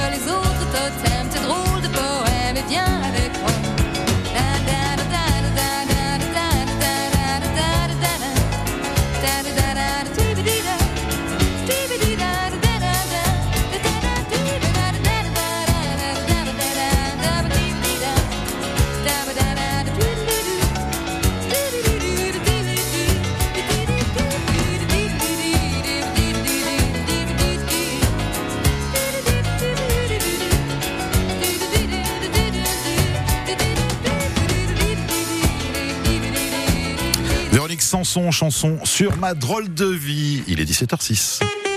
les autres totems. C'est drôle de poème et viens avec moi. Véronique Sanson, chanson sur ma drôle de vie. Il est 17h06.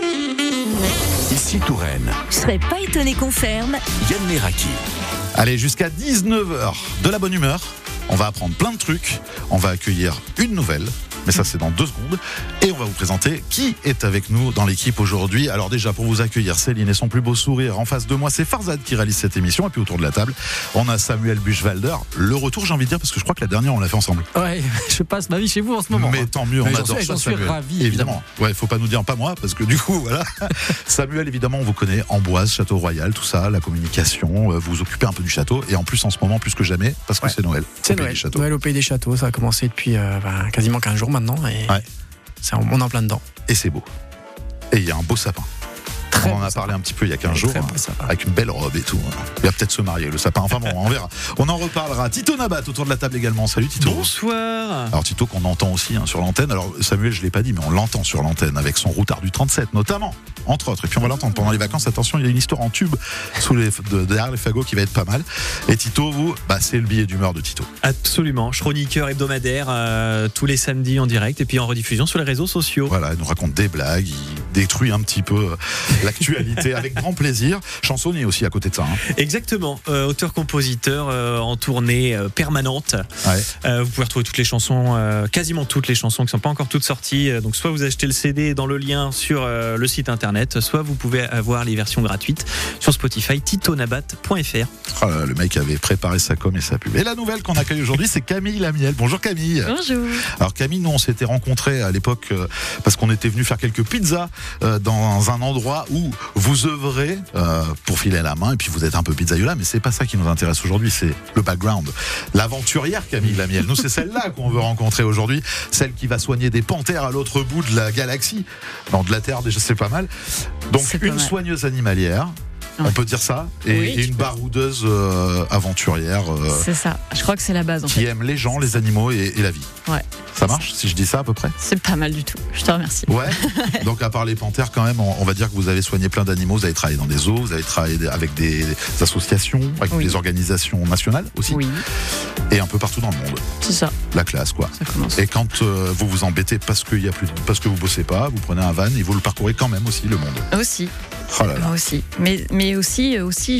Ici Touraine. Je serais pas étonné qu'on ferme. Yann Meraki. Allez, jusqu'à 19h, de la bonne humeur. On va apprendre plein de trucs. On va accueillir une nouvelle. Mais ça, c'est dans 2 secondes. Et on va vous présenter qui est avec nous dans l'équipe aujourd'hui. Alors déjà, pour vous accueillir, Céline et son plus beau sourire. En face de moi, c'est Farzad qui réalise cette émission. Et puis autour de la table, on a Samuel Buchwalder. Le retour, j'ai envie de dire, parce que je crois que la dernière, on l'a fait ensemble. Ouais, je passe ma vie chez vous en ce moment. Mais tant mieux, on adore ça, j'en suis Samuel. ravi, évidemment. Ouais, faut pas nous dire pas moi, parce que du coup, voilà. Samuel, évidemment, on vous connaît. Amboise, Château Royal, tout ça, la communication. Vous vous occupez un peu du château. Et en plus, en ce moment, plus que jamais, parce que c'est Noël. C'est Noël. Noël au Pays des Châteaux. Ça a commencé depuis quasiment 15 jours maintenant. Et ouais. On est en plein dedans. Et c'est beau. Et il y a un beau sapin. On en a parlé un petit peu il y a 15 jours, avec une belle robe et tout. Il va peut-être se marier, le sapin. Enfin bon, on verra. On en reparlera. Tito Nabat autour de la table également. Salut Tito. Bonsoir. Alors Tito qu'on entend aussi sur l'antenne. Alors Samuel, je l'ai pas dit, mais on l'entend sur l'antenne avec son routard du 37 notamment, entre autres. Et puis on va l'entendre pendant les vacances. Attention, il y a une histoire en tube derrière les fagots qui va être pas mal. Et Tito, vous, c'est le billet d'humeur de Tito. Absolument. Chroniqueur hebdomadaire tous les samedis en direct et puis en rediffusion sur les réseaux sociaux. Voilà, il nous raconte des blagues, il détruit un petit peu l'actualité avec grand plaisir. Chansonnier aussi à côté de ça. Exactement. Auteur-compositeur en tournée permanente. Ouais. Vous pouvez retrouver toutes les chansons, quasiment toutes les chansons qui ne sont pas encore toutes sorties. Donc soit vous achetez le CD dans le lien sur le site internet, soit vous pouvez avoir les versions gratuites sur Spotify, titonabat.fr. Oh là là, le mec avait préparé sa com et sa pub. Et la nouvelle qu'on accueille aujourd'hui, c'est Camille Lamiel. Bonjour Camille. Bonjour. Alors Camille, nous on s'était rencontrés à l'époque parce qu'on était venu faire quelques pizzas dans un endroit où vous œuvrez pour filer la main et puis vous êtes un peu pizzaïola, mais c'est pas ça qui nous intéresse aujourd'hui, c'est le background. L'aventurière Camille Lamiel. Nous c'est celle-là qu'on veut rencontrer aujourd'hui, celle qui va soigner des panthères à l'autre bout de la galaxie. Non, de la Terre déjà c'est pas mal. Donc une soigneuse animalière. On peut dire ça, et une baroudeuse aventurière. C'est ça, je crois que c'est la base en fait. Qui aime les gens, les animaux et la vie. Ouais. Ça marche si je dis ça à peu près? C'est pas mal du tout, je te remercie. Ouais. Donc à part les panthères quand même, on va dire que vous avez soigné plein d'animaux, vous avez travaillé dans des zoos, vous avez travaillé avec des associations, avec des organisations nationales aussi. Oui. Et un peu partout dans le monde. C'est ça. La classe quoi. Ça commence. Et quand vous vous embêtez parce que vous bossez pas, vous prenez un van et vous le parcourez quand même aussi le monde. Aussi. Oh là là. Moi aussi. Mais aussi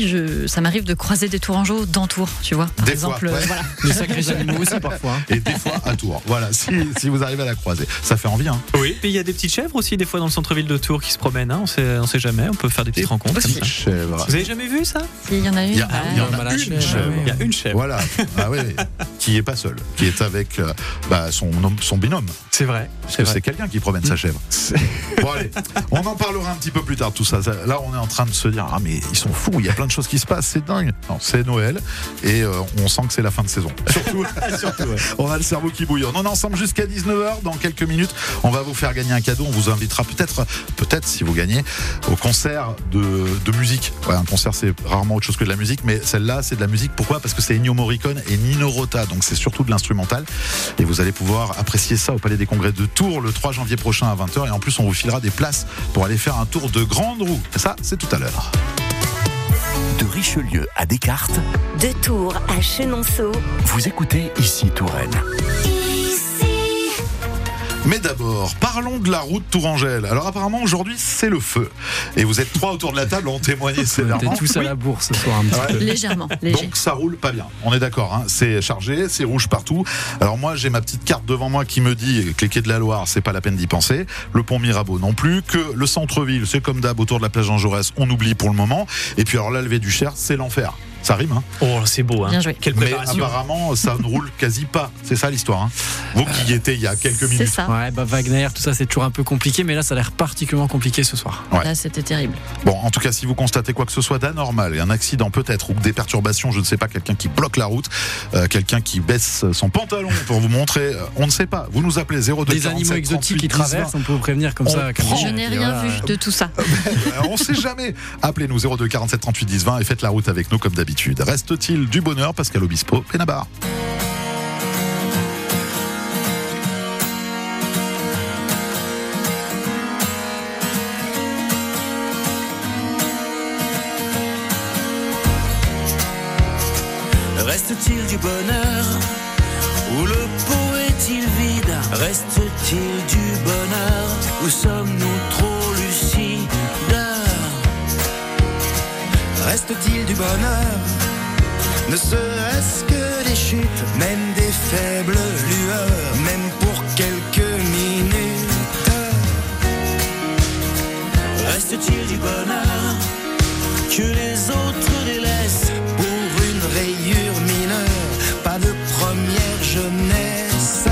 ça m'arrive de croiser des tourangeaux dans Tours, tu vois. Par exemple, fois, ouais. voilà. Des sacrés animaux aussi parfois. Et des fois à Tours. Voilà, si vous arrivez à la croiser. Ça fait envie, hein. Oui. Et il y a des petites chèvres aussi, des fois dans le centre-ville de Tours qui se promènent. On sait jamais, on peut faire des petites rencontres. Aussi. Chèvres. Vous avez jamais vu ça? Il y en a une. Il y en a une chèvre. Il y a une chèvre. Voilà. Ah oui. Qui est pas seul, qui est avec son binôme. C'est vrai. Parce que c'est quelqu'un qui promène sa chèvre. Bon allez, on en parlera un petit peu plus tard de tout ça. Là on est en train de se dire mais ils sont fous, il y a plein de choses qui se passent, c'est dingue. Non, c'est Noël et on sent que c'est la fin de saison. Surtout, ouais. On a le cerveau qui bouillonne. On est ensemble jusqu'à 19h. Dans quelques minutes, on va vous faire gagner un cadeau. On vous invitera peut-être si vous gagnez, au concert de musique. Ouais, un concert c'est rarement autre chose que de la musique, mais celle-là c'est de la musique. Pourquoi? Parce que c'est Ennio Morricone et Nino Rota, donc c'est surtout de l'instrumental. Et vous allez pouvoir apprécier ça au Palais des Congrès de Tours le 3 janvier prochain à 20h. Et en plus, on vous filera des places pour aller faire un tour de grande roue. Et ça, c'est tout à l'heure. De Richelieu à Descartes, De Tours à Chenonceau, vous écoutez Ici Touraine. Mais d'abord, parlons de la route Tourangelle. Alors apparemment aujourd'hui c'est le feu. Et vous êtes 3 autour de la table à en témoigner sévèrement. On était tous à la bourse ce soir un petit peu. légèrement. Donc ça roule pas bien, on est d'accord, hein. C'est chargé, c'est rouge partout. Alors moi j'ai ma petite carte devant moi qui me dit que les quais de la Loire c'est pas la peine d'y penser, le pont Mirabeau non plus, que le centre-ville c'est comme d'hab autour de la plage Jean Jaurès, on oublie pour le moment. Et puis alors la levée du Cher c'est l'enfer. Ça rime, hein. Oh, c'est beau, hein. Bien joué. Quelle Mais préparation. apparemment, ça ne roule quasi pas. C'est ça l'histoire, hein. Vous qui y étiez il y a quelques C'est minutes. ça. Ouais, Wagner, tout ça, c'est toujours un peu compliqué, mais là, ça a l'air particulièrement compliqué ce soir. Ouais. Là, c'était terrible. Bon, en tout cas, si vous constatez quoi que ce soit d'anormal, un accident peut-être, ou des perturbations, je ne sais pas, quelqu'un qui bloque la route, quelqu'un qui baisse son pantalon pour vous montrer, on ne sait pas. Vous nous appelez 02 Des 47 animaux exotiques qui 38 10 traversent, on peut vous prévenir comme On ça. prend- Je n'ai rien vu de tout ça. On ne sait jamais. Appelez-nous 02 47 38 10 20 et faites la route avec nous comme d'habitude. Reste-t-il du bonheur, Pascal Obispo, Benabar? Reste-t-il du bonheur ou le pot est-il vide? Reste-t-il du bonheur ou sommes-nous trop lucides? Reste-t-il du bonheur? Ne serait-ce que des chutes, même des faibles lueurs, même pour quelques minutes. Reste-t-il du bonheur que les autres délaissent pour une rayure mineure? Pas de première jeunesse.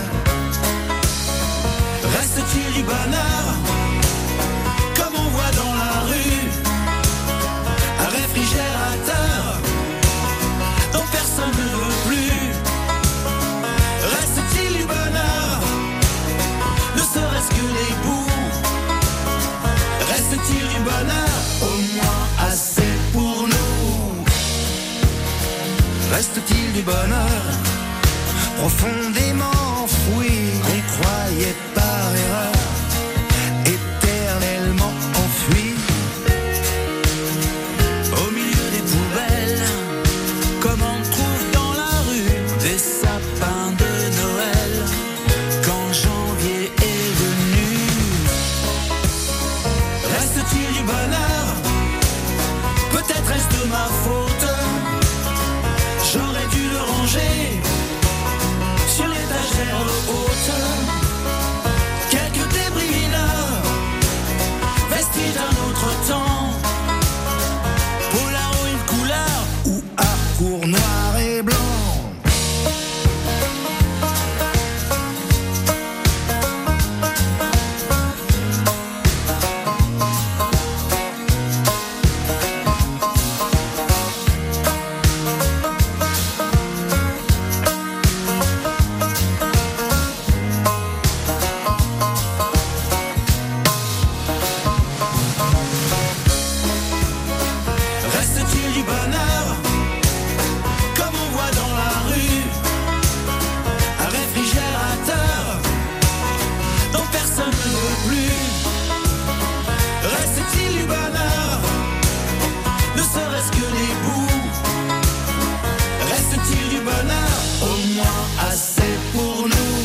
Reste-t-il du bonheur comme on voit dans la rue? Un réfrigérateur dont personne ne veut plus. Reste-t-il du bonheur, ne serait-ce que les bouts? Reste-t-il du bonheur, au moins assez pour nous? Reste-t-il du bonheur profondément enfoui, qu'on croyait par erreur éternellement enfui? Au milieu des poubelles, comme on trouve dans la rue des sapins de Noël, quand janvier est venu. Reste-t-il du bonheur? Peut-être est-ce de ma faute, j'aurais dû le ranger sur l'étagère haute. Quelques débris mineurs, vestiges d'un autre temps, Polaroid une couleur ou Harcourt noir et blanc. Reste-t-il du bonheur comme on voit dans la rue? Un réfrigérateur dont personne ne veut plus. Reste-t-il du bonheur, ne serait-ce que les bouts? Reste-t-il du bonheur, au moins assez pour nous?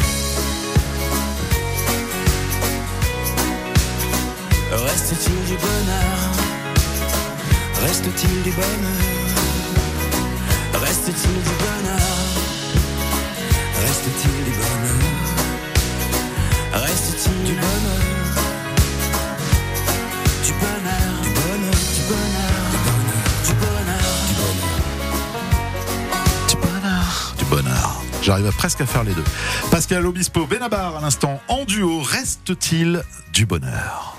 Reste-t-il du bonheur? Reste-t-il du bonheur? Reste-t-il du bonheur? Reste-t-il du bonheur? Reste-t-il du bonheur? Du bonheur, du bonheur, du bonheur, du bonheur, du bonheur. Du bonheur. J'arrive presque à faire les deux. Pascal Obispo, Benabar à l'instant en duo. Reste-t-il du bonheur?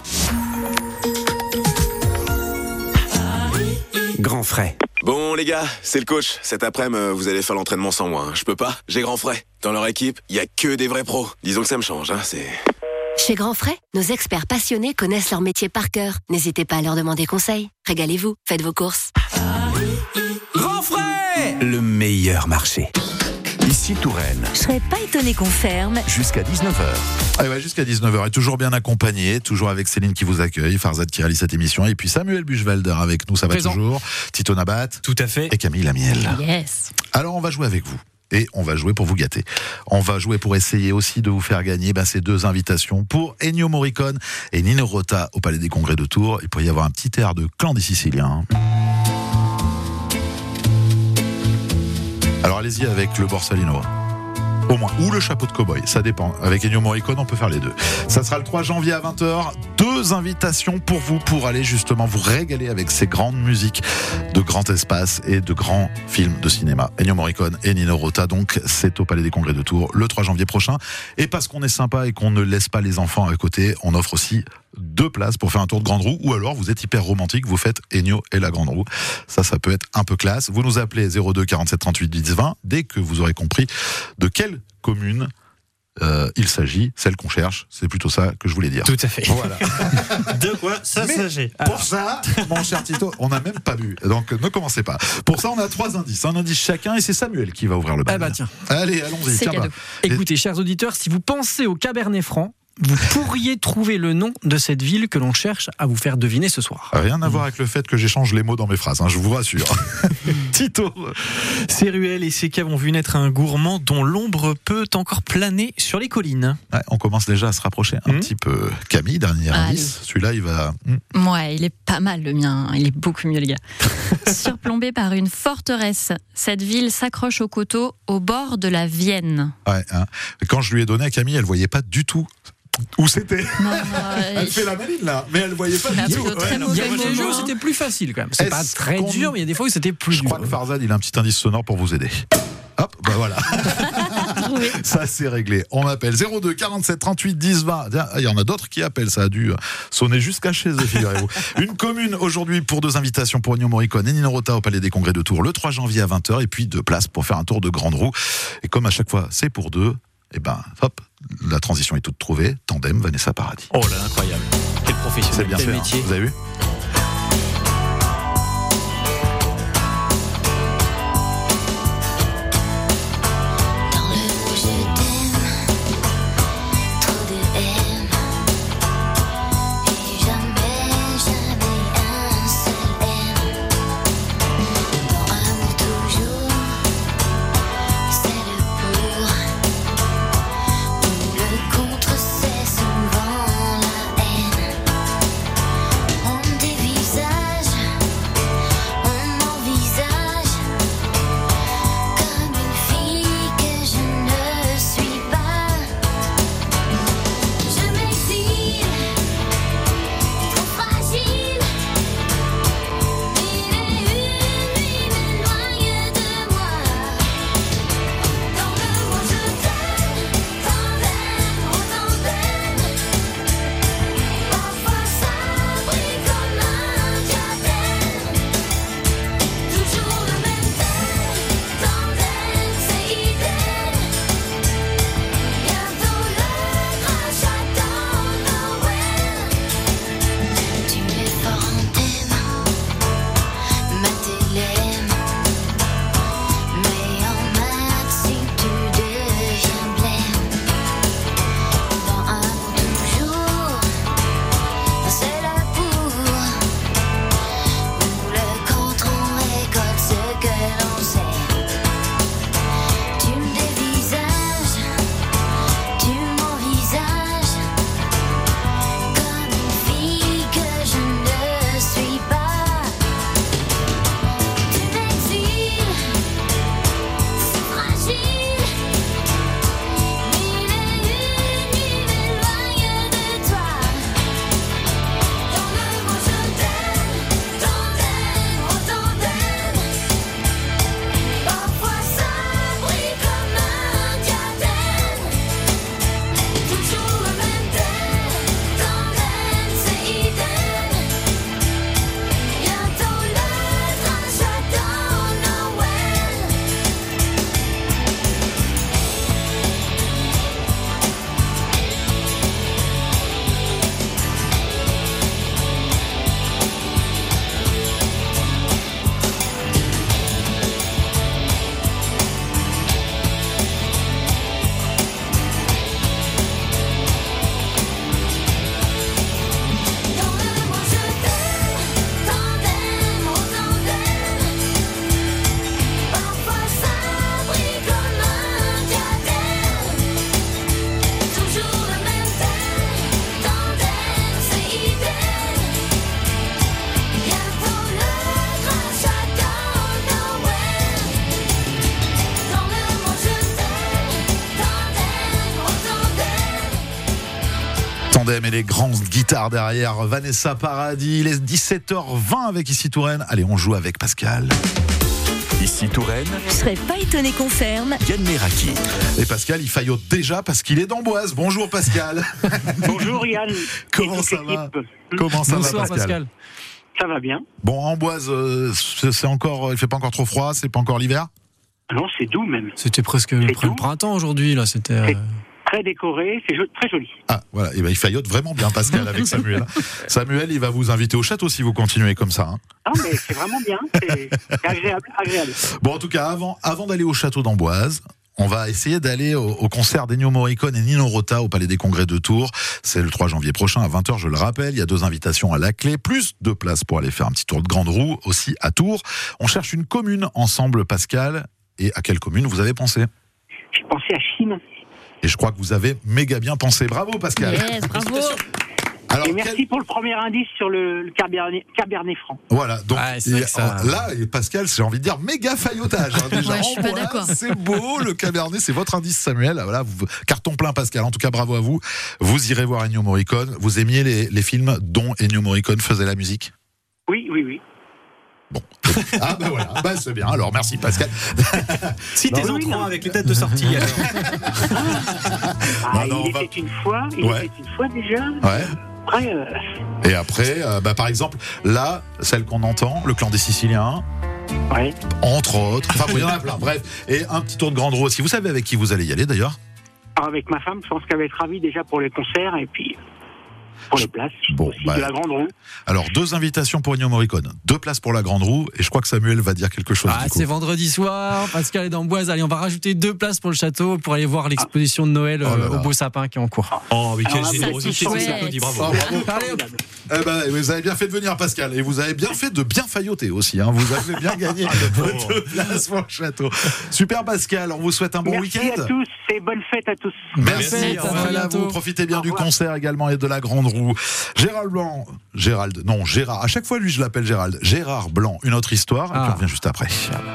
Grand frais. Bon les gars, c'est le coach. Cet après-midi, vous allez faire l'entraînement sans moi. Je peux pas, j'ai grand frais. Dans leur équipe, il y a que des vrais pros. Disons que ça me change, c'est... Chez Grand Frais, nos experts passionnés connaissent leur métier par cœur. N'hésitez pas à leur demander conseil. Régalez-vous, faites vos courses. Grand frais! Le meilleur marché. Ici Touraine. Je serais pas étonné qu'on ferme. Jusqu'à 19h. Allez, jusqu'à 19h et toujours bien accompagné, toujours avec Céline qui vous accueille, Farzad qui réalise cette émission et puis Samuel Buchwalder avec nous, ça va Présent. toujours, Tito Nabat Tout à fait. et Camille Lamiel. Yes. Alors on va jouer avec vous. Et on va jouer pour vous gâter. On va jouer pour essayer aussi de vous faire gagner ces deux invitations pour Ennio Morricone et Nino Rota au Palais des Congrès de Tours. Il pourrait y avoir un petit air de clan des Siciliens. Alors allez-y avec le Borsalino. Au moins. Ou le chapeau de cow-boy, ça dépend. Avec Ennio Morricone, on peut faire les deux. Ça sera le 3 janvier à 20h. 2 invitations pour vous, pour aller justement vous régaler avec ces grandes musiques de grands espaces et de grands films de cinéma. Ennio Morricone et Nino Rota, donc, c'est au Palais des Congrès de Tours le 3 janvier prochain. Et parce qu'on est sympa et qu'on ne laisse pas les enfants à côté, on offre aussi 2 places pour faire un tour de grande roue, ou alors vous êtes hyper romantique, vous faites Ennio et la grande roue. Ça peut être un peu classe. Vous nous appelez 02 47 38 10 20 dès que vous aurez compris de quelle commune il s'agit, celle qu'on cherche. C'est plutôt ça que je voulais dire. Tout à fait. Voilà. De quoi ça s'agit? Pour ça, mon cher Tito, on n'a même pas bu. Donc ne commencez pas. Pour ça, on a 3 indices. Un indice chacun, et c'est Samuel qui va ouvrir le bal. Eh bah tiens. Allez, allons-y. C'est Tiens, cadeau. Écoutez, chers auditeurs, si vous pensez au Cabernet Franc, vous pourriez trouver le nom de cette ville que l'on cherche à vous faire deviner ce soir. Rien à voir avec le fait que j'échange les mots dans mes phrases, je vous rassure. Tito. Ces ruelles et ces caves ont vu naître un gourmand dont l'ombre peut encore planer sur les collines. Ouais, on commence déjà à se rapprocher un petit peu. Camille, dernier indice. Celui-là, il va... Ouais, il est pas mal le mien. Il est beaucoup mieux, le gars. Surplombé par une forteresse, cette ville s'accroche au coteau au bord de la Vienne. Ouais, hein. Quand je lui ai donné à Camille, elle voyait pas du tout où c'était. Elle fait la maline là, mais elle voyait pas du tout. Il y a des jeux où c'était plus facile quand même. C'est pas très dur, mais il y a des fois où c'était plus dur. Je crois que Farzad, il a un petit indice sonore pour vous aider. Hop, bah voilà. Ça c'est réglé. On appelle 02 47 38 10 20. Il y en a d'autres qui appellent, ça a dû sonner jusqu'à chez eux, figurez-vous. Une commune aujourd'hui pour 2 invitations pour Ennio Morricone et Nino Rota au Palais des Congrès de Tours le 3 janvier à 20h, et puis 2 places pour faire un tour de grande roue. Et comme à chaque fois, c'est pour 2. Et ben, hop, la transition est toute trouvée. Tandem, Vanessa Paradis. Oh là, incroyable. Quel professionnel, c'est bien quel fait, métier. Hein. Vous avez vu ? mais les grandes guitares derrière. Vanessa Paradis, il est 17h20 avec Ici Touraine. Allez, on joue avec Pascal. Ici Touraine, Je serais pas étonné qu'on ferme. Yann Meraki. Et Pascal, il faillote déjà parce qu'il est d'Amboise. Bonjour Pascal. Bonjour Yann. Comment Et ça toute va l'équipe. Comment ça Bonsoir va Pascal, Ça va bien. Bon, Amboise, c'est encore, il fait pas encore trop froid, c'est pas encore l'hiver? Non, c'est doux même. C'était presque le printemps aujourd'hui, là. C'était. C'est très décoré, c'est très joli. Ah, voilà, et ben il faillote vraiment bien Pascal avec Samuel. Samuel, il va vous inviter au château si vous continuez comme ça. Hein. Non, mais c'est vraiment bien, c'est agréable. Bon, en tout cas, avant d'aller au château d'Amboise, on va essayer d'aller au concert d'Ennio Morricone et Nino Rota au Palais des Congrès de Tours. C'est le 3 janvier prochain à 20h, je le rappelle. Il y a 2 invitations à la clé, plus 2 places pour aller faire un petit tour de grande roue aussi à Tours. On cherche une commune ensemble, Pascal. Et à quelle commune vous avez pensé? J'ai pensé à Chine. Et je crois que vous avez méga bien pensé. Bravo Pascal. Yes, bravo. Alors, et merci pour le premier indice sur le Cabernet Franc. Voilà, donc c'est vrai que ça... là, Pascal, j'ai envie de dire méga faillotage. Hein, déjà. Ouais, je suis pas d'accord. C'est beau, le Cabernet, c'est votre indice, Samuel. Voilà, carton plein, Pascal. En tout cas, bravo à vous. Vous irez voir Ennio Morricone. Vous aimiez les films dont Ennio Morricone faisait la musique? Oui. Bon. Ah ben voilà, c'est bien. Alors merci Pascal. Si t'es en train avec les têtes de sortie. Il était une fois déjà. Ouais. Après, Et après, par exemple, là, celle qu'on entend, le Clan des Siciliens. Ouais. Entre autres. Enfin, il y en a plein. Bref. Et un petit tour de grande roue aussi. Vous savez avec qui vous allez y aller d'ailleurs? Avec ma femme, je pense qu'elle va être ravie déjà pour les concerts et puis pour les places. Bon, aussi de la grande roue. Alors, 2 invitations pour Ennio Morricone, 2 places pour la grande roue, et je crois que Samuel va dire quelque chose. Ah, c'est vendredi soir, Pascal est d'Amboise. Allez, on va rajouter 2 places pour le château pour aller voir l'exposition de Noël au Beau Sapin qui est en cours. Oh, mais quelle Alors, générosité, ça, c'est applaudi, bravo. Allez, hop. Vous avez bien fait de venir, Pascal, et vous avez bien fait de bien failloter aussi. Hein. Vous avez bien gagné 2 places pour le château. Super, Pascal, on vous souhaite un bon week-end. Merci à tous et bonne fête à tous. Merci, à vous. Profitez bien du concert également et de la grande roue. Gérard. À chaque fois, lui, je l'appelle Gérald. Gérard Blanc, une autre histoire. Et puis on revient juste après.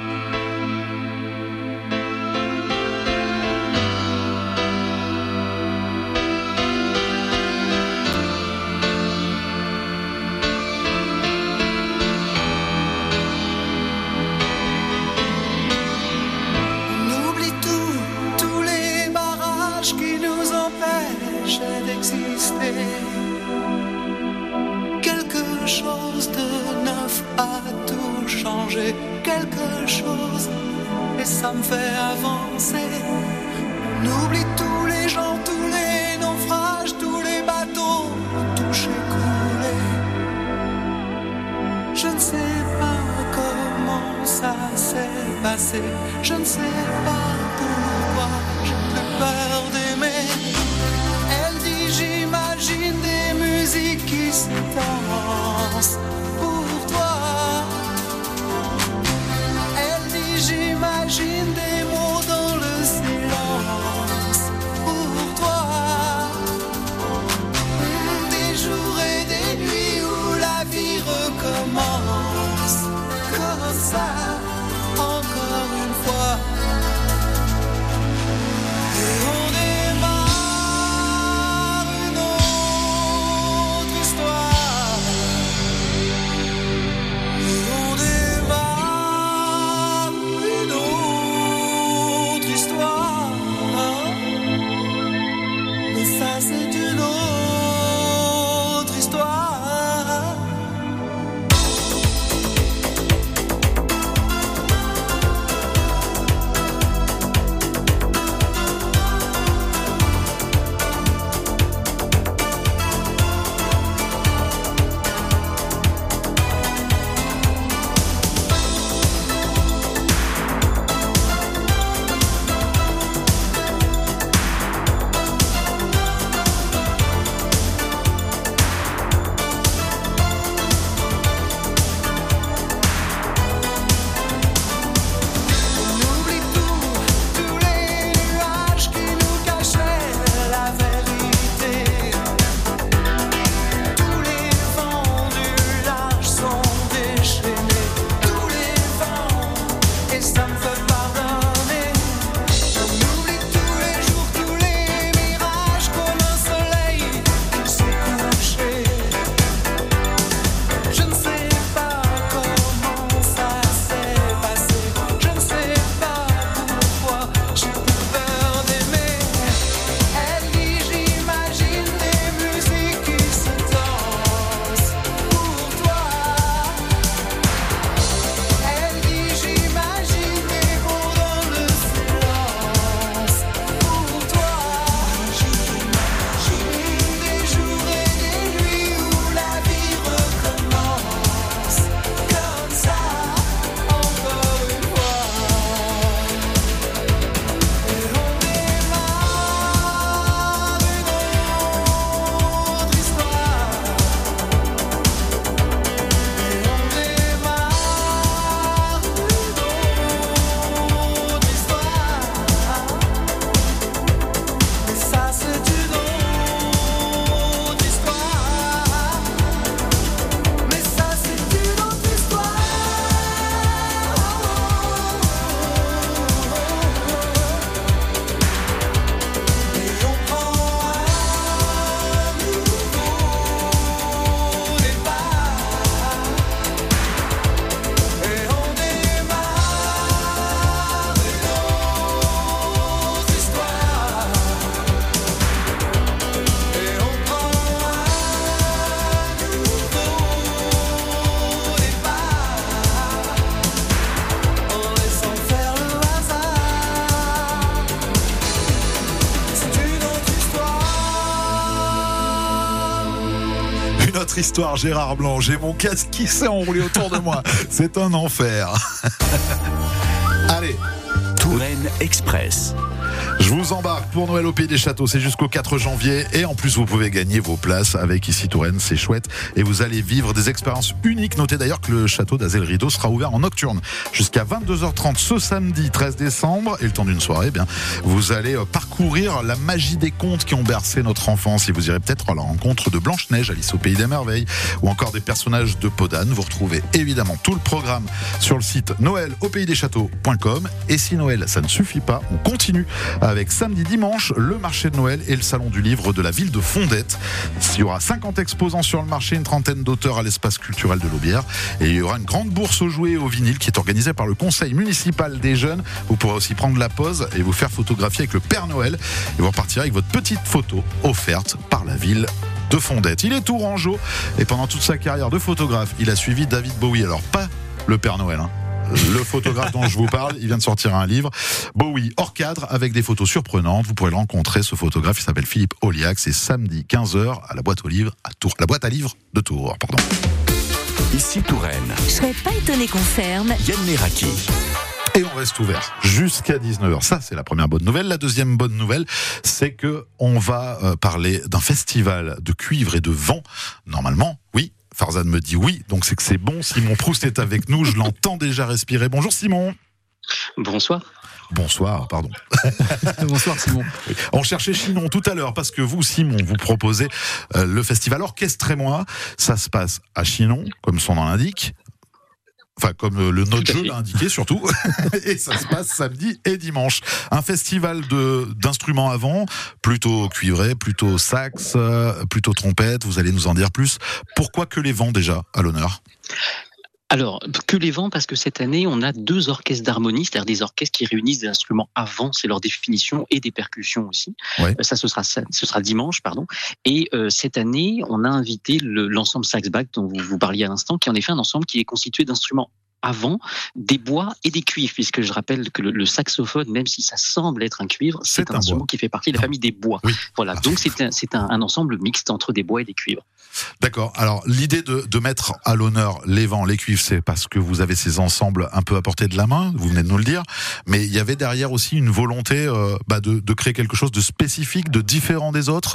On oublie tous les barrages qui nous empêchent d'exister. Quelque chose de neuf a tout changé, quelque chose, et ça me fait avancer. On oublie tous les gens, tous les naufrages, tous les bateaux touchés, coulés. Je ne sais pas comment ça s'est passé, je ne sais pas pourquoi j'ai plus peur d'aimer. Elle dit j'imagine des musiques qui se dansent pour toi. Elle dit j'imagine des mots dans le silence pour toi. Des jours et des nuits où la vie recommence comme ça, encore une fois. Et on démarre une autre histoire. Et on démarre une autre histoire. Mais ça c'est une autre histoire. votre histoire, Gérard Blanc. J'ai mon casque qui s'est enroulé autour de moi. C'est un enfer. Allez. Touraine Express. Je vous embarque pour Noël au Pays des Châteaux, c'est jusqu'au 4 janvier et en plus vous pouvez gagner vos places avec Ici Touraine, c'est chouette et vous allez vivre des expériences uniques. Notez d'ailleurs que le château d'Azay le Rideau sera ouvert en nocturne jusqu'à 22h30 ce samedi 13 décembre et le temps d'une soirée, vous allez parcourir la magie des contes qui ont bercé notre enfance et vous irez peut-être à la rencontre de Blanche-Neige, Alice au Pays des Merveilles ou encore des personnages de Podane. Vous retrouvez évidemment tout le programme sur le site noelaupaysdeschâteaux.com et si Noël ça ne suffit pas, on continue avec samedi, dimanche, le marché de Noël et le salon du livre de la ville de Fondette. Il y aura 50 exposants sur le marché, une trentaine d'auteurs à l'espace culturel de l'Aubière et il y aura une grande bourse aux jouets et aux vinyles qui est organisée par le conseil municipal des jeunes. Vous pourrez aussi prendre la pause et vous faire photographier avec le Père Noël et vous repartirez avec votre petite photo offerte par la ville de Fondette. Il est tourangeau et pendant toute sa carrière de photographe, il a suivi David Bowie. Alors pas le Père Noël, le photographe dont je vous parle, il vient de sortir un livre, Bowie hors cadre, avec des photos surprenantes. Vous pourrez le rencontrer, ce photographe, il s'appelle Philippe Oliac. C'est samedi 15h à la boîte à livres de Tours. Ici Touraine. Je serais pas étonné qu'on ferme. Yann Leraki. Et on reste ouvert jusqu'à 19h. Ça, c'est la première bonne nouvelle. La deuxième bonne nouvelle, c'est que on va parler d'un festival de cuivre et de vent. Normalement, oui. Farzan me dit oui, donc c'est que c'est bon. Simon Proust est avec nous, je l'entends déjà respirer. Bonjour Simon. Bonsoir. Bonsoir, pardon. Bonsoir Simon. On cherchait Chinon tout à l'heure parce que vous, Simon, vous proposez le festival Orchestre-et-moi. Ça se passe à Chinon, comme son nom l'indique. Enfin, comme le notre jeu l'a indiqué surtout. Et ça se passe samedi et dimanche. Un festival d'instruments à vent, plutôt cuivré, plutôt sax, plutôt trompette. Vous allez nous en dire plus. Pourquoi que les vents déjà à l'honneur ? Alors, que les vents, parce que cette année, on a 2 orchestres d'harmonie, c'est-à-dire des orchestres qui réunissent des instruments à vent, c'est leur définition, et des percussions aussi. Ouais. Ça, ce sera dimanche, pardon. Et cette année, on a invité l'ensemble Saxback, dont vous parliez à l'instant, qui est en effet un ensemble qui est constitué d'instruments à vent, des bois et des cuivres, puisque je rappelle que le saxophone, même si ça semble être un cuivre, c'est un instrument qui fait partie de la famille des bois. Oui. Voilà, donc c'est un ensemble mixte entre des bois et des cuivres. D'accord. Alors, l'idée de mettre à l'honneur les vents, les cuivres, c'est parce que vous avez ces ensembles un peu à portée de la main, vous venez de nous le dire, mais il y avait derrière aussi une volonté de créer quelque chose de spécifique, de différent des autres,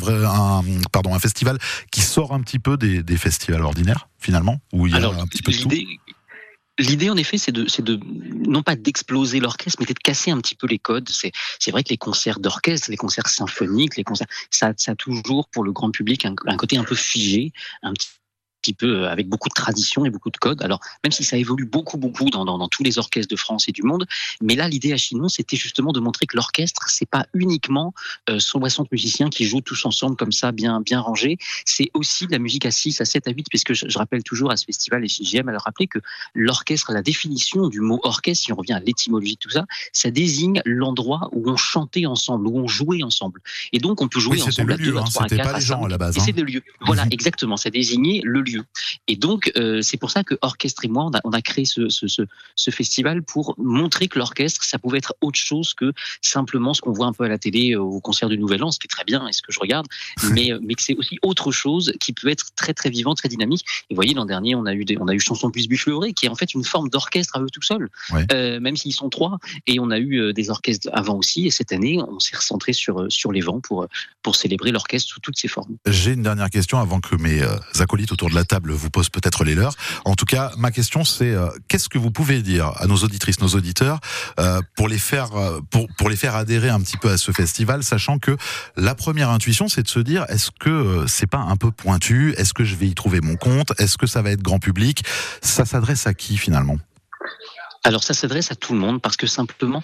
un festival qui sort un petit peu des festivals ordinaires, finalement, où il y a un petit peu de tout. L'idée, en effet, c'est de non pas d'exploser l'orchestre, mais de casser un petit peu les codes. C'est vrai que les concerts d'orchestre, les concerts symphoniques, ça a toujours pour le grand public un côté un peu figé, un petit peu avec beaucoup de tradition et beaucoup de codes. Alors, même si ça évolue beaucoup dans tous les orchestres de France et du monde, mais là, l'idée à Chinon, c'était justement de montrer que l'orchestre, c'est pas uniquement 160 musiciens qui jouent tous ensemble comme ça, bien rangés. C'est aussi de la musique à 6, à 7, à 8, puisque je rappelle toujours à ce festival, et j'aime à le rappeler, que l'orchestre, la définition du mot orchestre, si on revient à l'étymologie de tout ça, ça désigne l'endroit où on chantait ensemble, où on jouait ensemble. Et donc, on peut jouer ensemble à 2, à 3, à 4, à 5. À la base, et c'est le lieu. Voilà, exactement. Ça désignait le lieu. Et donc, c'est pour ça que Orchestre-et-moi, on a créé ce festival pour montrer que l'orchestre, ça pouvait être autre chose que simplement ce qu'on voit un peu à la télé au concert du Nouvel An, ce qui est très bien et ce que je regarde, mais que c'est aussi autre chose qui peut être très très vivant, très dynamique. Et vous voyez, l'an dernier, on a eu Chanson plus Buffleuré, qui est en fait une forme d'orchestre à eux tout seuls, même s'ils sont 3. Et on a eu des orchestres avant aussi. Et cette année, on s'est recentré sur les vents pour célébrer l'orchestre sous toutes ses formes. J'ai une dernière question avant que mes acolytes autour de la table vous posent peut-être les leurs. En tout cas, ma question c'est qu'est-ce que vous pouvez dire à nos auditrices, nos auditeurs pour les faire adhérer un petit peu à ce festival, sachant que la première intuition c'est de se dire est-ce que c'est pas un peu pointu, est-ce que je vais y trouver mon compte, est-ce que ça va être grand public, ça s'adresse à qui finalement ? Alors ça s'adresse à tout le monde parce que simplement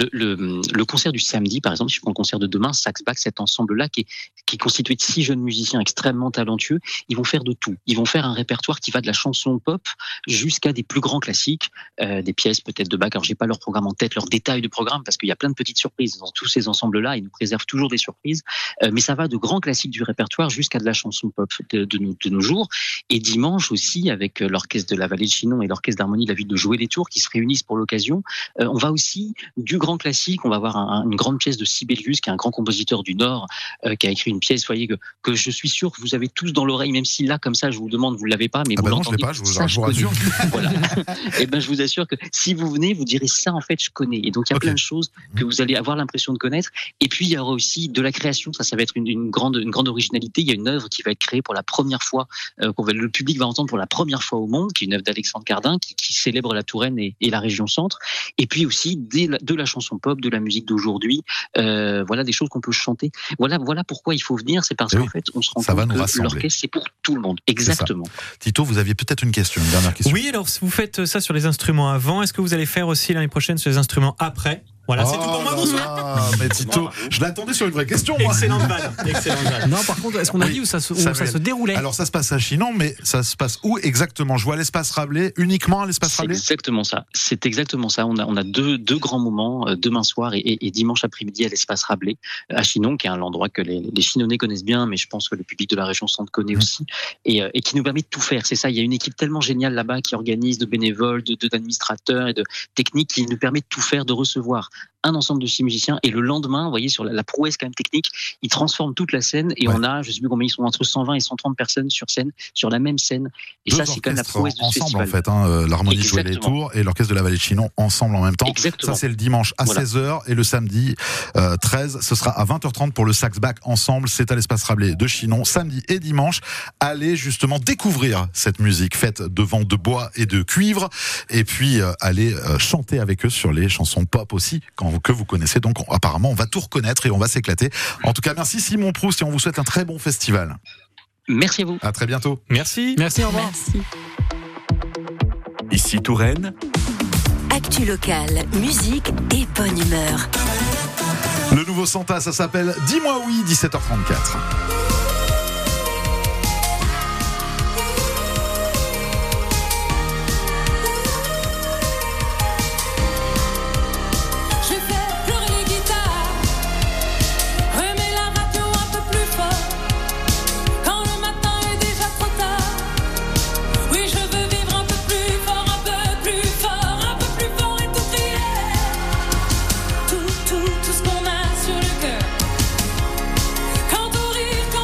le concert du samedi, par exemple, si je prends le concert de demain, Saxback, cet ensemble-là qui est constitué de 6 jeunes musiciens extrêmement talentueux, ils vont faire de tout. Ils vont faire un répertoire qui va de la chanson pop jusqu'à des plus grands classiques, des pièces peut-être de Bach. Alors j'ai pas leur programme en tête, leur détail de programme parce qu'il y a plein de petites surprises dans tous ces ensembles-là. Ils nous préservent toujours des surprises, mais ça va de grands classiques du répertoire jusqu'à de la chanson pop de nos jours. Et dimanche aussi avec l'orchestre de la Vallée de Chinon et l'orchestre d'harmonie de la ville de Jouer-les-Tours qui se réunissent remix pour l'occasion. On va aussi du grand classique, on va avoir une grande pièce de Sibelius, qui est un grand compositeur du Nord, qui a écrit une pièce, voyez, que je suis sûr que vous avez tous dans l'oreille, même si là, comme ça, je vous demande, vous l'avez pas, mais vous l'entendez. Non, je l'ai pas, je vous rassure. Voilà. Et ben, je vous assure que si vous venez, vous direz ça, en fait, je connais. Et donc, il y a plein de choses que vous allez avoir l'impression de connaître. Et puis, il y aura aussi de la création. Ça va être une grande originalité. Il y a une œuvre qui va être créée pour la première fois, le public va entendre pour la première fois au monde, qui est une œuvre d'Alexandre Cardin, qui célèbre la Touraine et la région centre. Et puis aussi de la chanson pop, de la musique d'aujourd'hui. Voilà des choses qu'on peut chanter. Voilà pourquoi il faut venir. C'est parce qu'en fait, on se rend compte que l'orchestre, c'est pour tout le monde. Exactement. Tito, vous aviez peut-être une dernière question. Oui, alors vous faites ça sur les instruments avant. Est-ce que vous allez faire aussi l'année prochaine sur les instruments après ? Voilà, c'est tout pour moi, bonsoir. Mais Tito, je l'attendais sur une vraie question. Moi. Excellente vanne. Non, par contre, est-ce qu'on a dit où ça se déroulait ? Alors, ça se passe à Chinon, mais ça se passe où exactement ? Je vois l'espace Rabelais, uniquement à l'espace Rabelais ? C'est exactement ça. On a deux grands moments, demain soir et dimanche après-midi à l'espace Rabelais, à Chinon, qui est un endroit que les Chinonnais connaissent bien, mais je pense que le public de la région centre connaît aussi, et qui nous permet de tout faire. C'est ça, il y a une équipe tellement géniale là-bas qui organise de bénévoles, d'administrateurs et de techniques qui nous permet de tout faire, de recevoir un ensemble de 6 musiciens, et le lendemain, vous voyez, sur la prouesse quand même technique, ils transforment toute la scène, et on a, je sais plus combien ils sont, entre 120 et 130 personnes sur scène, sur la même scène, et ça, c'est quand même la prouesse de ce ensemble, festival. En fait, l'Harmonie de Jouer les Tours et l'Orchestre de la Vallée de Chinon ensemble en même temps. Exactement. Ça, c'est le dimanche à 16h, et le samedi 13, ce sera à 20h30 pour le Saxback ensemble. C'est à l'espace Rabelais de Chinon, samedi et dimanche. Allez justement découvrir cette musique faite de vent de bois et de cuivre, et puis allez chanter avec eux sur les chansons pop aussi, que vous connaissez. Donc apparemment on va tout reconnaître et on va s'éclater. En tout cas, merci Simon Proust, et on vous souhaite un très bon festival. Merci à vous. À très bientôt. Merci, au revoir. Merci. Ici Touraine. Actu locale, musique et bonne humeur. Le nouveau Santa, ça s'appelle Dis-moi oui, 17h34. Tout ce qu'on a sur le cœur. Quand on rit, quand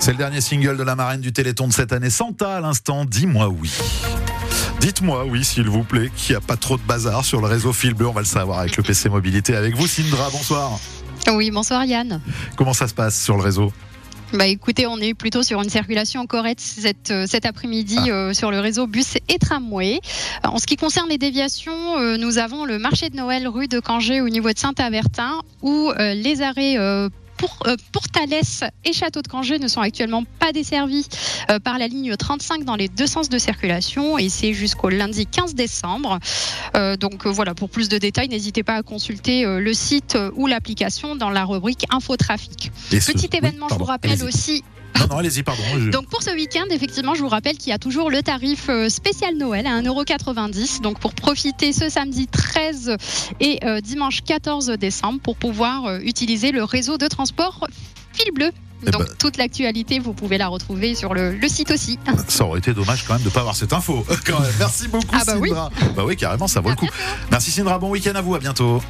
C'est le dernier single de la marraine du Téléthon de cette année. Santa à l'instant, dis-moi oui. Dites-moi oui, s'il vous plaît, qu'il n'y a pas trop de bazar sur le réseau Fil Bleu. On va le savoir avec le PC Mobilité. Avec vous, Sindra, bonsoir. Oui, bonsoir Yann. Comment ça se passe sur le réseau ? Bah écoutez, on est plutôt sur une circulation correcte cet après-midi sur le réseau bus et tramway. En ce qui concerne les déviations, nous avons le marché de Noël rue de Cangé au niveau de Saint-Avertin où les arrêts pour Thalès et Château de Cangé ne sont actuellement pas desservis par la ligne 35 dans les deux sens de circulation et c'est jusqu'au lundi 15 décembre. Donc voilà, pour plus de détails, n'hésitez pas à consulter le site ou l'application dans la rubrique Infotrafic. Petit événement, je vous rappelle aussi. Non, allez-y, pardon. Donc pour ce week-end, effectivement, je vous rappelle qu'il y a toujours le tarif spécial Noël à 1,90 €. Donc pour profiter ce samedi 13 et dimanche 14 décembre pour pouvoir utiliser le réseau de transport Fil Bleu. Donc toute l'actualité, vous pouvez la retrouver sur le site aussi. Ça aurait été dommage quand même de ne pas avoir cette info. Quand même. Merci beaucoup Sindra. Oui. Bah oui, carrément, ça vaut le coup. Merci Sindra, bon week-end à vous, à bientôt.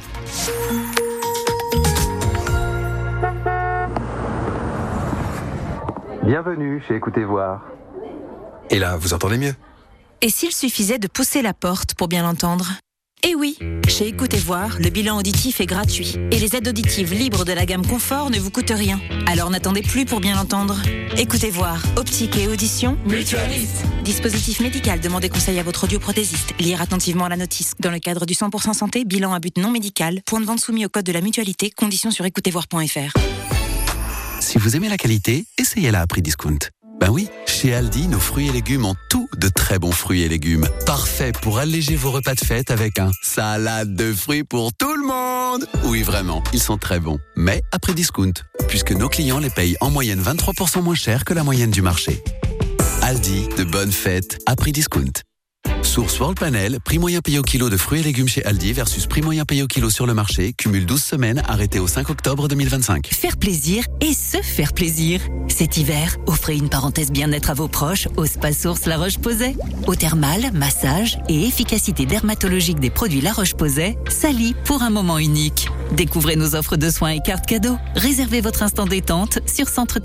Bienvenue chez Écoutez Voir. Et là, vous entendez mieux ? Et s'il suffisait de pousser la porte pour bien l'entendre ? Eh oui, chez Écoutez Voir, le bilan auditif est gratuit. Et les aides auditives libres de la gamme Confort ne vous coûtent rien. Alors n'attendez plus pour bien l'entendre. Écoutez Voir, optique et audition. Mutualiste. Dispositif médical, demandez conseil à votre audioprothésiste. Lire attentivement la notice. Dans le cadre du 100% santé, bilan à but non médical. Point de vente soumis au code de la mutualité. Conditions sur écoutezvoir.fr. Si vous aimez la qualité, essayez-la à prix discount. Ben oui, chez Aldi, nos fruits et légumes ont tout de très bons fruits et légumes. Parfait pour alléger vos repas de fête avec un salade de fruits pour tout le monde. Oui, vraiment, ils sont très bons. Mais à prix discount, puisque nos clients les payent en moyenne 23% moins cher que la moyenne du marché. Aldi, de bonnes fêtes à prix discount. Source World Panel, prix moyen payé au kilo de fruits et légumes chez Aldi versus prix moyen payé au kilo sur le marché, cumule 12 semaines, arrêté au 5 octobre 2025. Faire plaisir et se faire plaisir. Cet hiver, offrez une parenthèse bien-être à vos proches au Spa Source La Roche-Posay. Eau thermale, massage et efficacité dermatologique des produits La Roche-Posay s'allient pour un moment unique. Découvrez nos offres de soins et cartes cadeaux. Réservez votre instant détente sur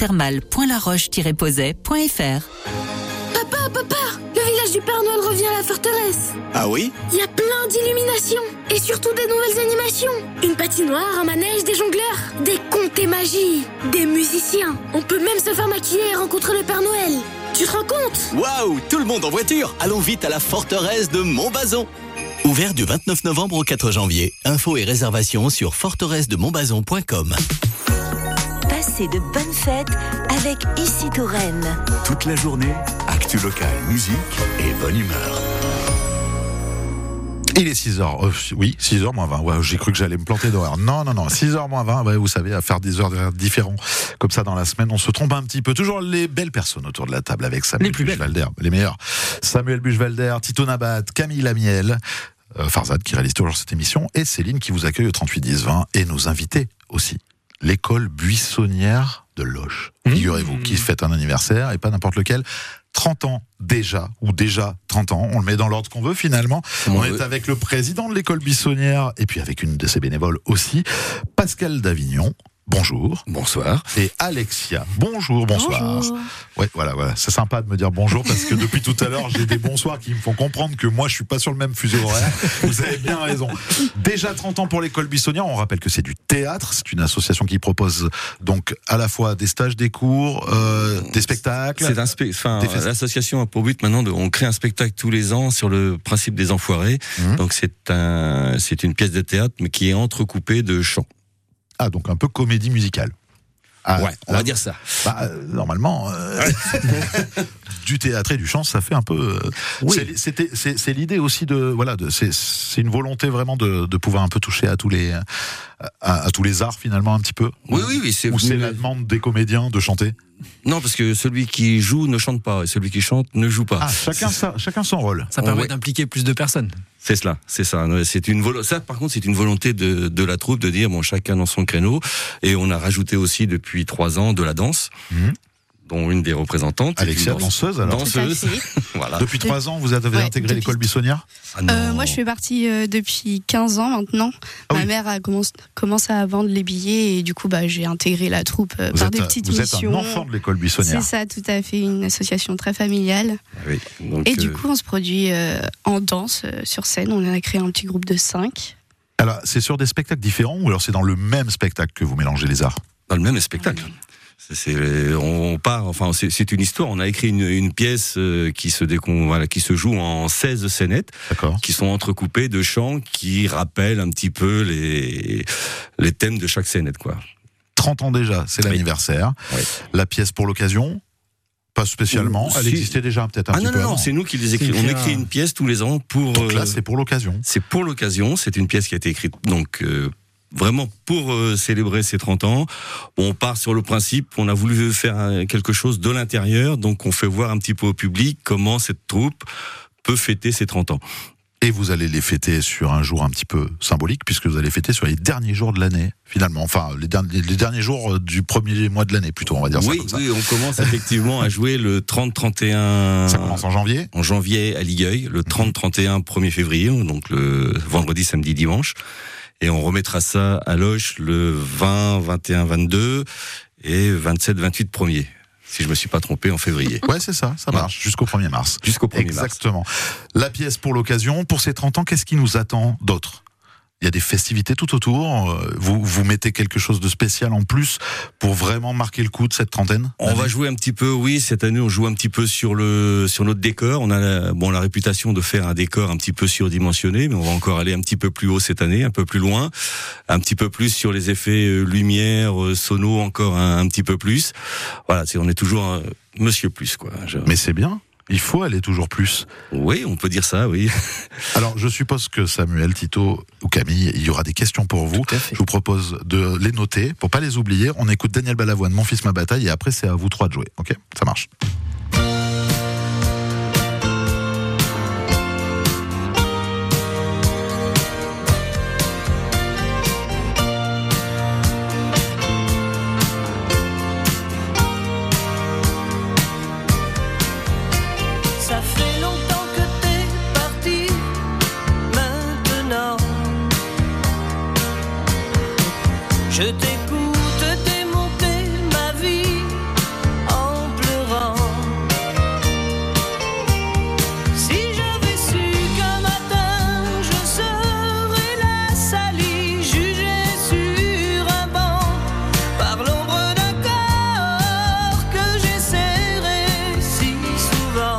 centrethermal.laroche-posay.fr. Papa, le village du Père Noël revient à la forteresse. Ah oui ? Il y a plein d'illuminations et surtout des nouvelles animations. Une patinoire, un manège, des jongleurs, des contes et magie, des musiciens. On peut même se faire maquiller et rencontrer le Père Noël. Tu te rends compte ? Waouh, tout le monde en voiture. Allons vite à la forteresse de Montbazon. Ouvert du 29 novembre au 4 janvier. Infos et réservations sur forteresse-de-montbazon.com. Passez de bonnes fêtes avec Ici Touraine. Toute la journée, actu locale, musique et bonne humeur. Il est 6h, oui, 6h moins 20. Ouais, j'ai cru que j'allais me planter d'horaire. Non, 6h moins 20. Ouais, vous savez, à faire des heures différents comme ça dans la semaine, on se trompe un petit peu. Toujours les belles personnes autour de la table avec Samuel Buchwalder, les meilleurs. Samuel Buchwalder, Tito Nabat, Camille Lamiel, Farzad qui réalise toujours cette émission et Céline qui vous accueille au 38 10 20 et nos invités aussi. L'école buissonnière de Loches. Figurez-vous, qui fête un anniversaire et pas n'importe lequel. 30 ans déjà, ou déjà 30 ans, on le met dans l'ordre qu'on veut finalement. On est avec le président de l'école buissonnière et puis avec une de ses bénévoles aussi, Pascal Davignon. Bonjour. Bonsoir. Et Alexia. Bonjour. Ouais, voilà. C'est sympa de me dire bonjour parce que depuis tout à l'heure, j'ai des bonsoirs qui me font comprendre que moi, je suis pas sur le même fuseau horaire. Vous avez bien raison. Déjà 30 ans pour l'école buissonnière. On rappelle que c'est du théâtre. C'est une association qui propose donc à la fois des stages, des cours, des spectacles. L'association a pour but maintenant on crée un spectacle tous les ans sur le principe des enfoirés. Donc c'est une pièce de théâtre mais qui est entrecoupée de chants. Ah, donc un peu comédie musicale. Ah, ouais, on va dire ça. Normalement, du théâtre et du chant, ça fait un peu. Oui. C'est l'idée aussi c'est une volonté vraiment de pouvoir un peu toucher à tous les arts finalement un petit peu. Oui. Ou c'est la demande des comédiens de chanter. Non, parce que celui qui joue ne chante pas et celui qui chante ne joue pas. Ah, chacun son rôle. Ça permet d'impliquer plus de personnes. C'est ça. Ça, par contre, c'est une volonté de la troupe de dire chacun dans son créneau. Et on a rajouté aussi depuis 3 ans de la danse. dont une des représentantes. Alexia, danseuse alors. Danseuse. Voilà. Depuis 3 ans, vous avez intégré l'école Buissonnière ? Moi, je fais partie depuis 15 ans maintenant. Ma mère a commencé à vendre les billets et du coup, j'ai intégré la troupe par des petites missions. Vous êtes un enfant de l'école Buissonnière. C'est ça, tout à fait, une association très familiale. Oui, donc, et du coup, on se produit en danse sur scène. On a créé un petit groupe de 5. Alors, c'est sur des spectacles différents ou alors c'est dans le même spectacle que vous mélangez les arts ? Dans le même spectacle. On part, enfin, c'est une histoire. On a écrit une pièce qui se joue en 16 scénettes, qui sont entrecoupées de chants qui rappellent un petit peu les thèmes de chaque scénette, quoi. 30 ans déjà, c'est l'anniversaire. Oui. La pièce pour l'occasion ? Pas spécialement. Elle existait déjà peut-être un petit peu avant. Non, c'est nous qui les écrivons. On écrit une pièce tous les ans pour. Donc là, c'est pour l'occasion. C'est pour l'occasion. C'est une pièce qui a été écrite donc. Vraiment pour célébrer ces 30 ans. On part sur le principe, on a voulu faire quelque chose de l'intérieur, donc on fait voir un petit peu au public comment cette troupe peut fêter ses 30 ans. Et vous allez les fêter sur un jour un petit peu symbolique, puisque vous allez fêter sur les derniers jours de l'année, finalement. Enfin, les derniers jours du premier mois de l'année, plutôt, on va dire ça comme ça. Oui, on commence effectivement à jouer le 30-31... Ça commence en janvier ? En janvier à Ligueuil, le 30-31 1er février, donc le vendredi, samedi, dimanche. Et on remettra ça à Loches le 20, 21, 22 et 27, 28 1er. Si je me suis pas trompé, en février. Ouais, c'est ça, ça marche. Jusqu'au 1er mars. Jusqu'au 1er mars. Exactement. La pièce pour l'occasion. Pour ces 30 ans, qu'est-ce qui nous attend d'autre ? Il y a des festivités tout autour. Vous mettez quelque chose de spécial en plus pour vraiment marquer le coup de cette trentaine ? On va jouer un petit peu, oui, cette année on joue un petit peu sur notre décor. On a la réputation de faire un décor un petit peu surdimensionné, mais on va encore aller un petit peu plus haut cette année, un peu plus loin, un petit peu plus sur les effets lumière, sono, encore un petit peu plus. Voilà, on est toujours Monsieur Plus, quoi. Mais c'est bien. Il faut aller toujours plus. Oui, on peut dire ça, oui. Alors, je suppose que Samuel, Tito ou Camille, il y aura des questions pour vous. Je vous propose de les noter pour pas les oublier. On écoute Daniel Balavoine, Mon fils, ma bataille, et après, c'est à vous 3 de jouer. Ok ? Ça marche. Je t'écoute démonter ma vie en pleurant. Si j'avais su qu'un matin je serais la salie, jugée sur un banc par l'ombre d'un corps que j'ai serré si souvent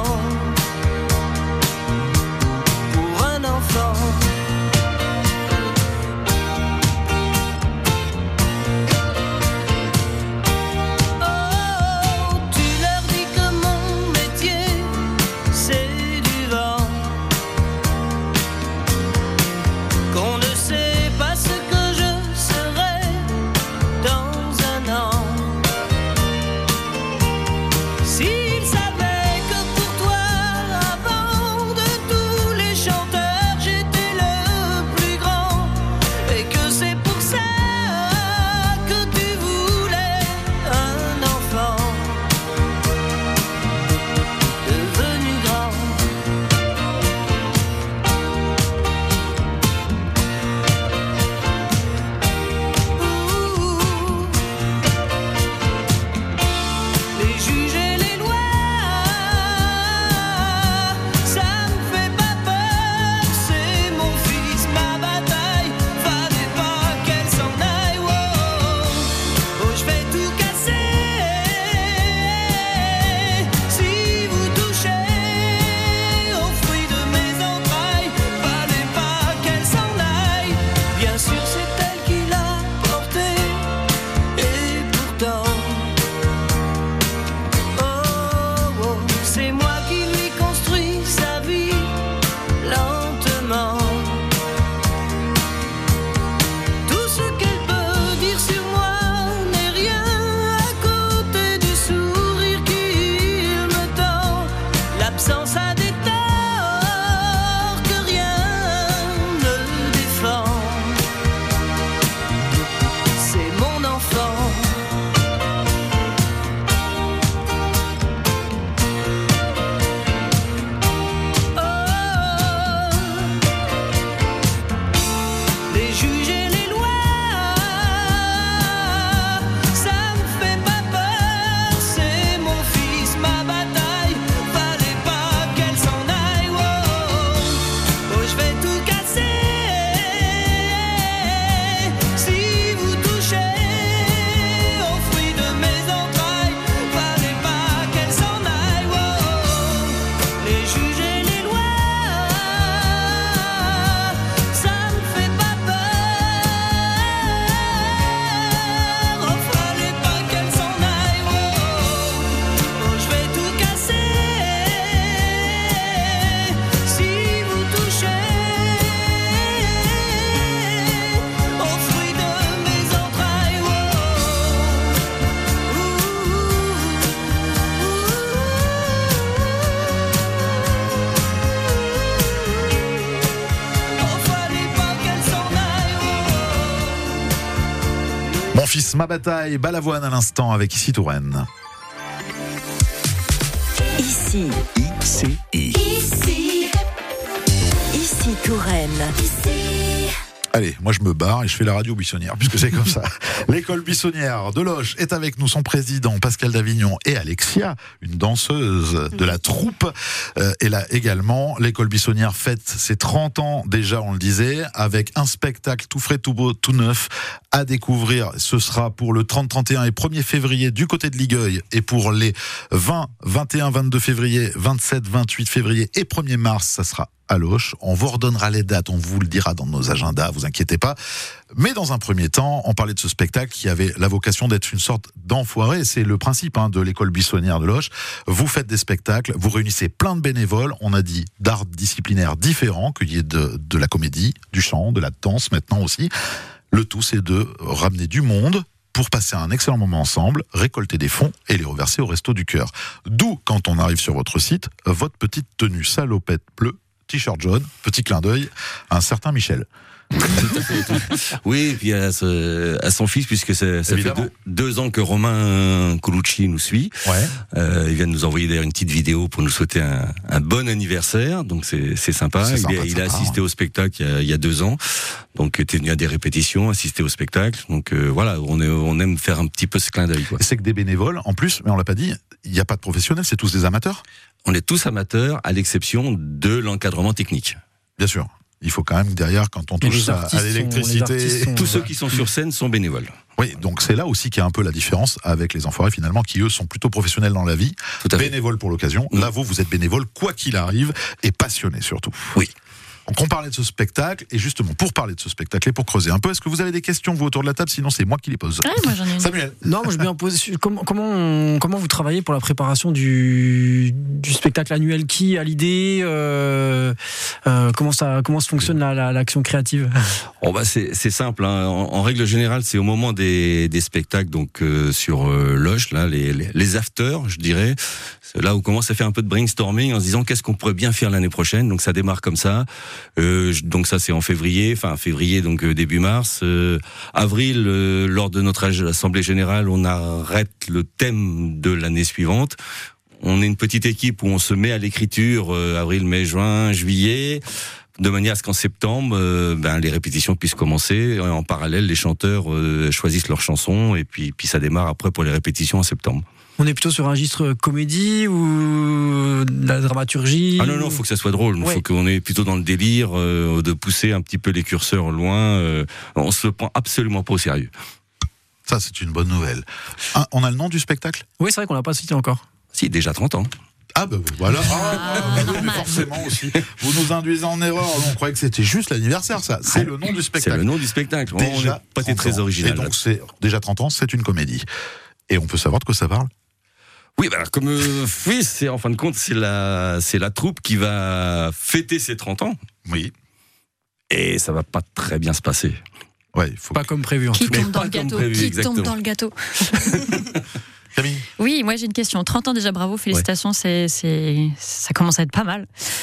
pour un enfant. Mon fils, ma bataille, Balavoine à l'instant avec Ici Touraine. Ici. ICI. Ici. Ici Touraine. Allez, moi je me barre et je fais la radio buissonnière, puisque c'est comme ça. L'école buissonnière de Loches est avec nous, son président Pascal Davignon et Alexia, une danseuse de la troupe. Et là également, l'école buissonnière fête ses 30 ans déjà, on le disait, avec un spectacle tout frais, tout beau, tout neuf à découvrir. Ce sera pour le 30, 31 et 1er février du côté de Ligueuil, et pour les 20, 21, 22 février, 27, 28 février et 1er mars, ça sera à Loches. On vous redonnera les dates, on vous le dira dans nos agendas, vous inquiétez pas. Mais dans un premier temps, on parlait de ce spectacle qui avait la vocation d'être une sorte d'enfoiré. C'est le principe de l'école buissonnière de Loches. Vous faites des spectacles, vous réunissez plein de bénévoles, on a dit d'arts disciplinaires différents, qu'il y ait de la comédie, du chant, de la danse maintenant aussi. Le tout, c'est de ramener du monde pour passer un excellent moment ensemble, récolter des fonds et les reverser au Resto du Cœur. D'où, quand on arrive sur votre site, votre petite tenue salopette bleue, t-shirt jaune, petit clin d'œil à un certain Michel. Oui, et puis à son fils, puisque ça fait deux ans que Romain Colucci nous suit. Ouais. Il vient de nous envoyer d'ailleurs une petite vidéo pour nous souhaiter un bon anniversaire, donc c'est sympa. Il a assisté au spectacle il y a 2 ans, donc était venu à des répétitions, assisté au spectacle. Donc voilà, on aime faire un petit peu ce clin d'œil. C'est que des bénévoles, en plus, mais on l'a pas dit, il n'y a pas de professionnels, c'est tous des amateurs. On est tous amateurs, à l'exception de l'encadrement technique. Bien sûr. Il faut quand même derrière, quand on touche à l'électricité, tous ceux qui sont sur scène sont bénévoles. Oui, donc c'est là aussi qu'il y a un peu la différence avec les enfoirés finalement, qui eux sont plutôt professionnels dans la vie, bénévoles pour l'occasion. Là, vous êtes bénévole quoi qu'il arrive et passionné surtout. Oui. Donc on parlait de ce spectacle, et justement pour parler de ce spectacle et pour creuser un peu, est-ce que vous avez des questions vous autour de la table? Sinon c'est moi qui les pose. Moi j'en ai une. Samuel. Non, moi je vais en poser. Comment vous travaillez pour la préparation du spectacle annuel? Qui a l'idée? Comment se fonctionne l'action créative? C'est simple. En règle générale, c'est au moment des spectacles, donc sur Loches, là, les afters, je dirais. C'est là où on commence à faire un peu de brainstorming en se disant qu'est-ce qu'on pourrait bien faire l'année prochaine. Donc ça démarre comme ça. Donc ça c'est en février, donc début mars. Avril, lors de notre assemblée générale, on arrête le thème de l'année suivante. On est une petite équipe où on se met à l'écriture avril, mai, juin, juillet, de manière à ce qu'en septembre, les répétitions puissent commencer. En parallèle, les chanteurs choisissent leurs chansons, et puis ça démarre après pour les répétitions en septembre. On est plutôt sur un registre comédie ou de la dramaturgie? Ah non, faut que ça soit drôle. Il faut qu'on est plutôt dans le délire de pousser un petit peu les curseurs loin. On se prend absolument pas au sérieux. Ça, c'est une bonne nouvelle. On a le nom du spectacle? Oui, c'est vrai qu'on l'a pas cité encore. Si, déjà 30 ans. Ah ben voilà. Mais forcément aussi. Vous nous induisez en erreur. On croyait que c'était juste l'anniversaire, ça. C'est le nom du spectacle. C'est le nom du spectacle. Déjà, on n'a pas été très original. Et donc c'est déjà 30 ans, c'est une comédie. Et on peut savoir de quoi ça parle? Oui, c'est en fin de compte, c'est la troupe qui va fêter ses 30 ans. Oui. Et ça va pas très bien se passer. Ouais, pas comme prévu en tout cas. Qui tombe dans le gâteau. Camille? Oui, moi j'ai une question. 30 ans déjà, bravo, félicitations, ça commence à être pas mal.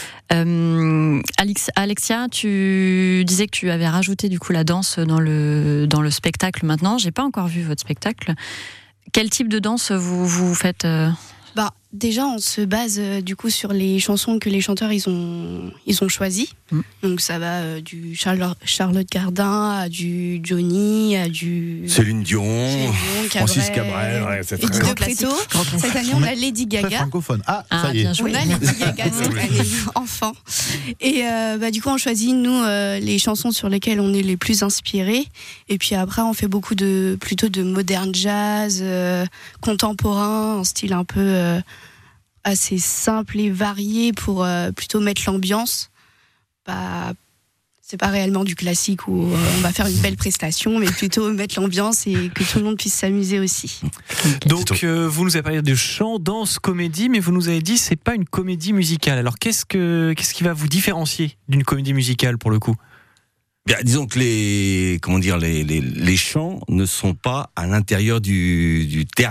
Alexia, tu disais que tu avais rajouté du coup la danse dans le spectacle maintenant. J'ai pas encore vu votre spectacle. Quel type de danse vous faites? Déjà, on se base du coup sur les chansons que les chanteurs ils ont choisies. Donc ça va du Charlotte Gardin à du Johnny à du Céline Dion, Francis Cabrel, c'est très grand classique. Cette année, on a Lady Gaga. Très francophone. Ça y est. On a Lady Gaga cette année, enfant. Et du coup, on choisit nous les chansons sur lesquelles on est les plus inspirés. Et puis après, on fait plutôt de modern jazz, contemporain, un style un peu assez simple et varié pour plutôt mettre l'ambiance. C'est pas réellement du classique où on va faire une belle prestation, mais plutôt mettre l'ambiance et que tout le monde puisse s'amuser aussi. Donc vous nous avez parlé de chant, danse, comédie, mais vous nous avez dit c'est pas une comédie musicale. Alors qu'est-ce qui va vous différencier d'une comédie musicale pour le coup? Bien, disons que les chants ne sont pas à l'intérieur du théâtre.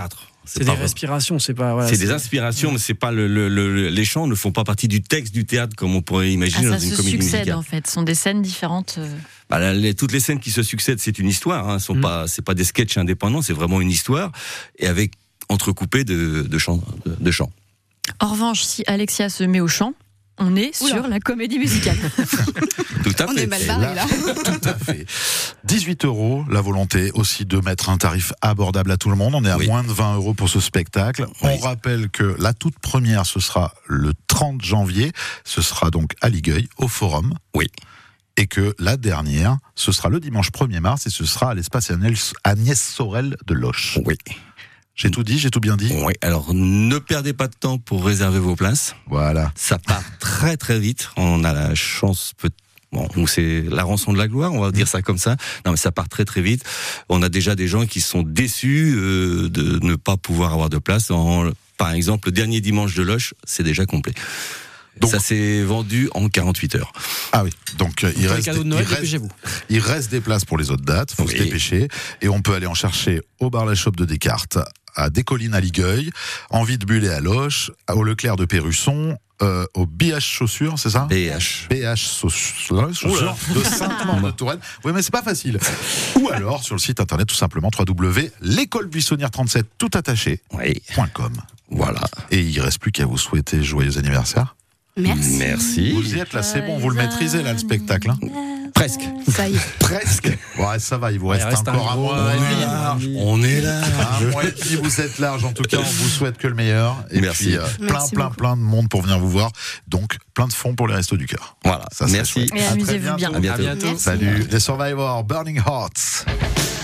C'est des respirations, c'est pas. Voilà, c'est des inspirations, mais c'est pas les chants ne font pas partie du texte du théâtre comme on pourrait imaginer dans une comédie musicale. Ça se succède en fait, ce sont des scènes différentes. Toutes les scènes qui se succèdent, c'est une histoire. Hein, c'est pas des sketchs indépendants, c'est vraiment une histoire et avec entrecoupé de chants. En revanche, si Alexia se met au chant, on est sur la comédie musicale. Tout à fait. On est mal barré là. Tout à fait. 18 €, la volonté aussi de mettre un tarif abordable à tout le monde. On est à moins de 20 € pour ce spectacle. Oui. On rappelle que la toute première, ce sera le 30 janvier. Ce sera donc à Ligueuil, au Forum. Oui. Et que la dernière, ce sera le dimanche 1er mars et ce sera à l'espace Agnès Sorel de Loches. Oui. J'ai tout dit, j'ai tout bien dit. Oui, alors ne perdez pas de temps pour réserver vos places. Voilà. Ça part très très vite. On a la chance, c'est la rançon de la gloire, on va dire ça comme ça. Non, mais ça part très très vite. On a déjà des gens qui sont déçus de ne pas pouvoir avoir de place. Par exemple, le dernier dimanche de Loches, c'est déjà complet. Donc, ça s'est vendu en 48 heures. Ah oui, donc il reste des places pour les autres dates, faut se dépêcher. Et on peut aller en chercher au bar La Chope de Descartes, à Descollines à Ligueuil, en Vide-Bulle et à Loches, au Leclerc de Pérusson, au BH Chaussures, c'est ça ? BH Chaussures de Sainte-Maure-de-Touraine. Oui, mais c'est pas facile. Ou alors sur le site internet tout simplement www.l'écolebuissonnière37 tout attaché.com. Voilà. Et il reste plus qu'à vous souhaiter joyeux anniversaire. Merci. Vous y êtes là, c'est bon, vous le maîtrisez là le spectacle. Hein presque. Ça y est. Presque. Ouais, ça va, il vous reste encore un mois. On est là. Un mois et demi, vous êtes large. En tout cas, on vous souhaite que le meilleur. Et merci. Puis plein de monde pour venir vous voir. Donc, plein de fonds pour les Restos du Cœur. Voilà. Ça, merci. Et amusez-vous bien. À bientôt. Salut. Les Survivors, Burning Hearts.